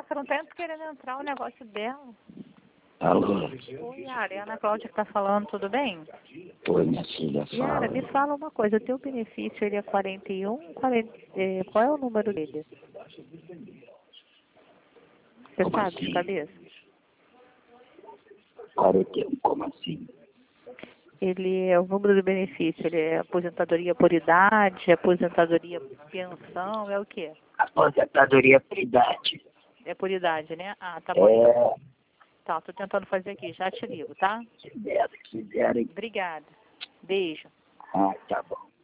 Nossa, não tá querendo entrar o negócio dela. Alô? Oi, Yara, é a Ana Cláudia que tá falando, tudo bem? Oi, minha filha, Yara, fala. me fala uma coisa, o teu benefício, ele é 41, 40, qual é o número dele? Você Como sabe de assim? cabeça? 41, como assim? Ele é o número do benefício, ele é aposentadoria por idade, aposentadoria pensão, é o quê? Aposentadoria por idade. É por idade, né? Ah, tá bom então. Tá, tô tentando fazer aqui, já te ligo, tá? Se quiserem. Obrigada. Beijo. Ah, tá bom.